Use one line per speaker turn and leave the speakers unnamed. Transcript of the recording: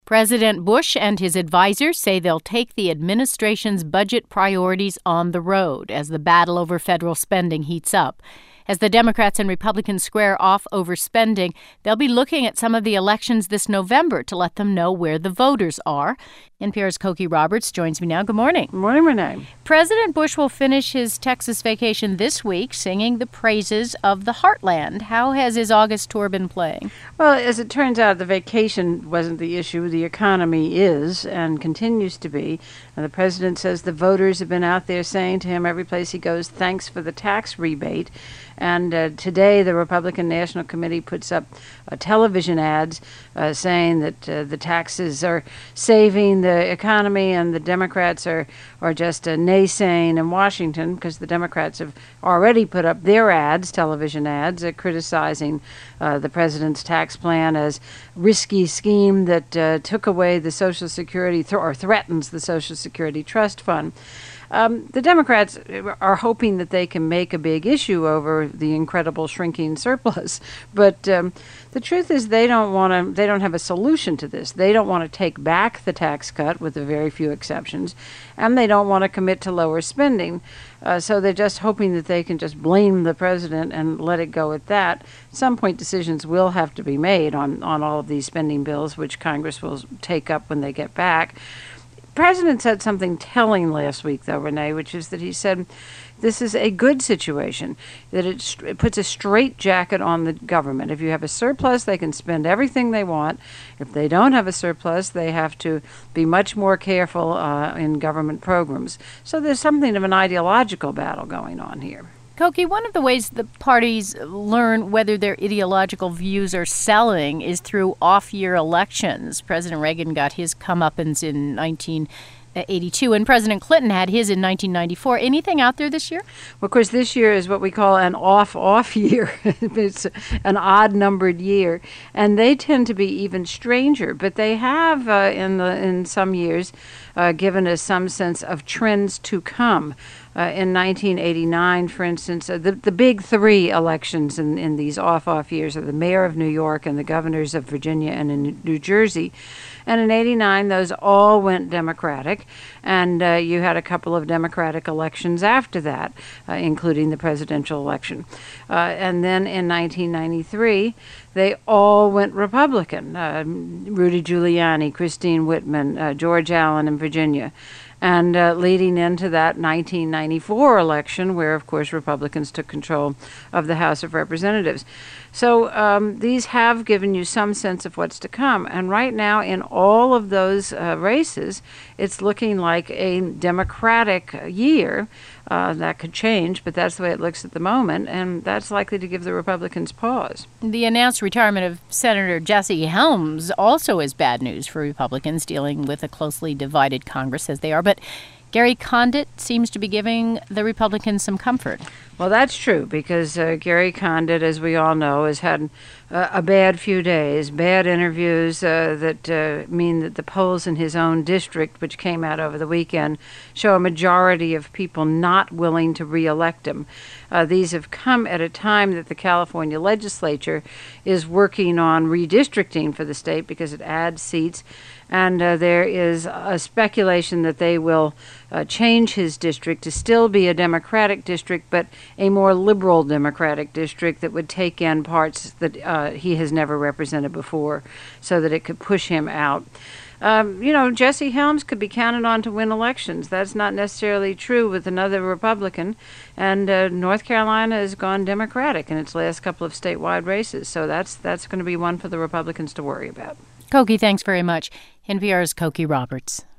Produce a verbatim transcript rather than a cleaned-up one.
President Bush and his advisors say they'll take the administration's budget priorities on the road as the battle over federal spending heats up. As the Democrats and Republicans square off over spending, they'll be looking at some of the elections this November to let them know where the voters are. N P R's Cokie Roberts joins me now. Good morning.
Good morning, Renee.
President Bush will finish his Texas vacation this week singing the praises of the heartland. How has his August tour been playing?
Well, as it turns out, the vacation wasn't the issue. The economy is and continues to be. And the president says the voters have been out there saying to him every place he goes, thanks for the tax rebate. And uh, today, the Republican National Committee puts up uh, television ads uh, saying that uh, the taxes are saving the economy, and the Democrats are, are just uh, naysaying in Washington, because the Democrats have already put up their ads, television ads, uh, criticizing uh, the president's tax plan as risky scheme that uh, took away the Social Security th- or threatens the Social Security Trust Fund. Um, the Democrats are hoping that they can make a big issue over the incredible shrinking surplus, but um, the truth is they don't want to. They don't have a solution to this. They don't want to take back the tax cut, with a very few exceptions, and they don't want to commit to lower spending. Uh, so they're just hoping that they can just blame the president and let it go at that. At some point, decisions will have to be made on on all of these spending bills, which Congress will take up when they get back. The president said something telling last week, though, Renee, which is that he said this is a good situation, that it, st- it puts a straitjacket on the government. If you have a surplus, they can spend everything they want. If they don't have a surplus, they have to be much more careful uh, in government programs. So there's something of an ideological battle going on here.
Cokie, one of the ways the parties learn whether their ideological views are selling is through off-year elections. President Reagan got his comeuppance in nineteen eighty-two, and President Clinton had his in nineteen ninety-four. Anything out there this year?
Well, of course, this year is what we call an off-off year. It's an odd-numbered year, and they tend to be even stranger. But they have, uh, in the in some years, uh, given us some sense of trends to come. Uh, in nineteen eighty-nine, for instance, uh, the, the big three elections in, in these off-off years are the mayor of New York and the governors of Virginia and in New Jersey. And in eighty-nine, those all went Democratic, and uh, you had a couple of Democratic elections after that, uh, including the presidential election. Uh, and then in nineteen ninety-three, they all went Republican. Uh, Rudy Giuliani, Christine Whitman, uh, George Allen in Virginia. And uh, leading into that nineteen ninety-four election, where, of course, Republicans took control of the House of Representatives. So um, these have given you some sense of what's to come. And right now, in all of those uh, races, it's looking like a Democratic year. Uh, that could change, but that's the way it looks at the moment, and that's likely to give the Republicans pause.
The announced retirement of Senator Jesse Helms also is bad news for Republicans dealing with a closely divided Congress, as they are. But Gary Condit seems to be giving the Republicans some comfort.
Well, that's true, because uh, Gary Condit, as we all know, has had uh, a bad few days, bad interviews uh, that uh, mean that the polls in his own district, which came out over the weekend, show a majority of people not willing to reelect him. Uh, these have come at a time that the California legislature is working on redistricting for the state because it adds seats. And uh, there is a speculation that they will uh, change his district to still be a Democratic district, but a more liberal Democratic district that would take in parts that uh, he has never represented before, so that it could push him out. Um, you know, Jesse Helms could be counted on to win elections. That's not necessarily true with another Republican. And uh, North Carolina has gone Democratic in its last couple of statewide races. So that's that's going to be one for the Republicans to worry about.
Cokie, thanks very much. N P R's Cokie Roberts.